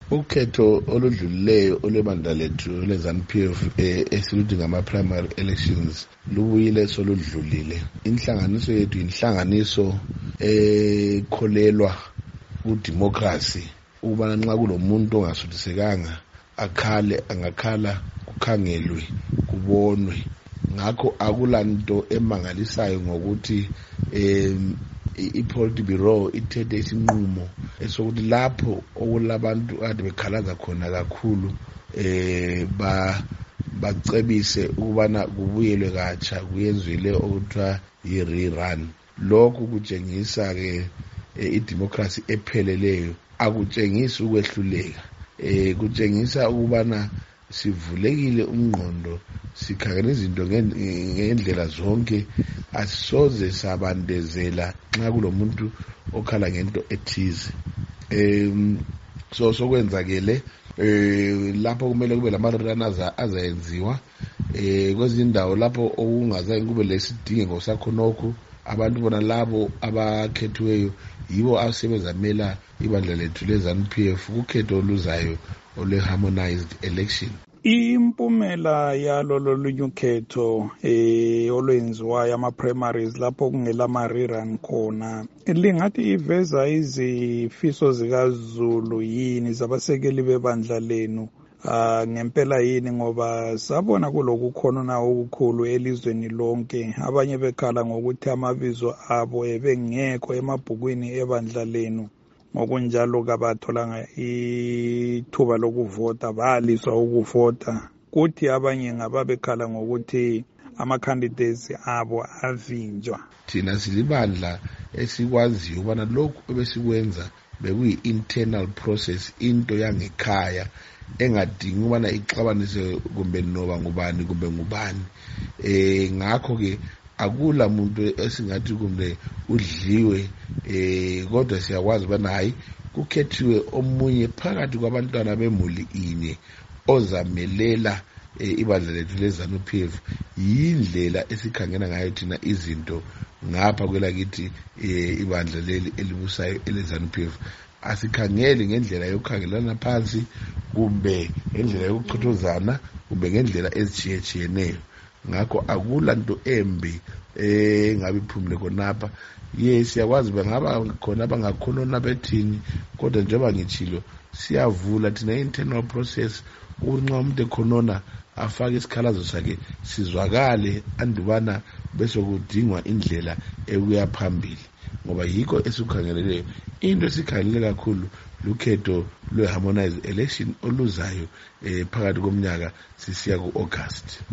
Ukhetho oludlulileyo olwebandla lethu le-ZANU-PF esiluthi ngama-primary elections lubuyile soludlulile. Inhlanganiso yethu inhlanganiso ekholelwa kudemocracy, ukubana nxa kulomuntu ongasuthisekanga angakhala kukhangelwe kubonwe. Ngakho akulanto emangalisayo ngokuthi i-Politburo ithethe isinqumo esokuthi lapho okulabantu kade bekhalaza khona kakhulu bacebise ukubana kubuyelwe katsha kuyenzwile okuthiwa yi-rerun. Lokhu kutshengisa ke idemocracy epheleleyo, akutshengisi ukwehluleka, kutshengisa ukubana sivulekile umngqondo, sikhangela izinto ngendlela zonke, asisoze sabandezela nxa kulomuntu okhala ngento ethize. Sokwenzakele lapho kumele kube lama-rerun azayenziwa kwezinye indawo lapho okungazange kube lesidingeko sakhonokho. Abantu bona labo abakhethiweyo yibo asebezamela ibandla lethu le-ZANU-PF kukhetho oluzayo olwe-harmonized election. Impumela yalo lolunye ukhetho olwenziwayo ama-primaries lapho kungelama-rerun khona lingathi iveza izifiso zikaZulu yini zabasekeli bebandla lenu ngempela yini, ngoba sabona kulokukhonona okukhulu elizweni lonke, abanye bekhala ngokuthi amabizo abo ebengekho emabhukwini ebandla lenu, ngokunjalo kabatholanga ithuba lokuvota, baliswa ukuvota. Kuthi abanye ngababekhala ngokuthi ama-candidates abo avinjwa. Thina silibandla esikwaziyo ukubana lokhu ebesikwenza bekuyi-internal process, into yangekhaya engadingi ukubana ixabanise kumbe noba ngubani kumbe ngubani. Ngakho-ke akula muntu esingathi kumbe udliwe, kodwa siyakwazi ukubana hayi kukhethiwe omunye phakathi kwabantwana bemuli inye ozamelela ibandla lethu le-ZANU-PF. Yindlela esikhangela ngayo thina izinto ngapha kwelakithi ibandla leli elibusayo ele-ZANU-PF. Asikhangeli ngendlela yokukhangelana phansi kumbe ngendlela yokuchothozana kumbe ngendlela ezitshiyetshiyeneyo. Ngakho akula nto embi engabe iphumile khonapha. Siyakwazi bengaba khona abangakhonona bethini, kodwa njengoba ngitshilo siyavula thina i-internal process ukuthi nxa umuntu ekhonona afake isikhalazo sakhe sizwakale, andubana bese kudingwa indlela ekuya phambili, ngoba yikho esikukhangeleleyo. Into esikhangelele kakhulu lukhetho lwe-harmonized election oluzayo phakathi komnyaka sisiya ku-August.